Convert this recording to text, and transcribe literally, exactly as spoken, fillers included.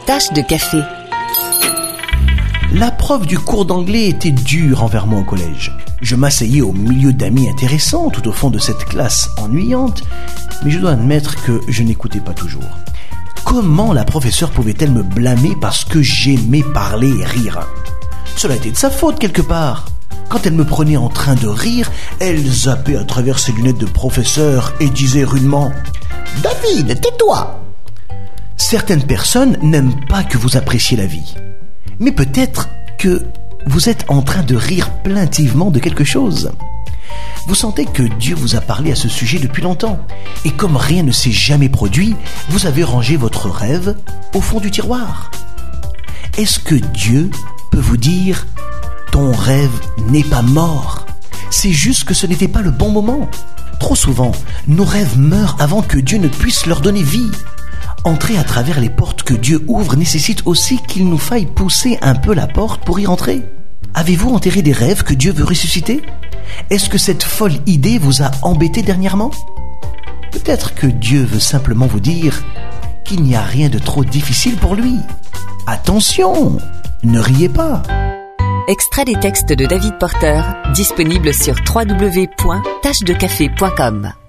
Tache de café. La prof du cours d'anglais était dure envers moi au collège. Je m'asseyais au milieu d'amis intéressants tout au fond de cette classe ennuyante, mais je dois admettre que je n'écoutais pas toujours. Comment la professeure pouvait-elle me blâmer parce que j'aimais parler et rire ? Cela était de sa faute quelque part. Quand elle me prenait en train de rire, elle zappait à travers ses lunettes de professeur et disait rudement « David, tais-toi !» Certaines personnes n'aiment pas que vous appréciez la vie. Mais peut-être que vous êtes en train de rire plaintivement de quelque chose. Vous sentez que Dieu vous a parlé à ce sujet depuis longtemps. Et comme rien ne s'est jamais produit, vous avez rangé votre rêve au fond du tiroir. Est-ce que Dieu peut vous dire « Ton rêve n'est pas mort. C'est juste que ce n'était pas le bon moment. » Trop souvent, nos rêves meurent avant que Dieu ne puisse leur donner vie. Entrer à travers les portes que Dieu ouvre nécessite aussi qu'il nous faille pousser un peu la porte pour y entrer. Avez-vous enterré des rêves que Dieu veut ressusciter ? Est-ce que cette folle idée vous a embêté dernièrement ? Peut-être que Dieu veut simplement vous dire qu'il n'y a rien de trop difficile pour lui. Attention, ne riez pas. Extrait des textes de David Porter, disponible sur w w w point tache de café point com.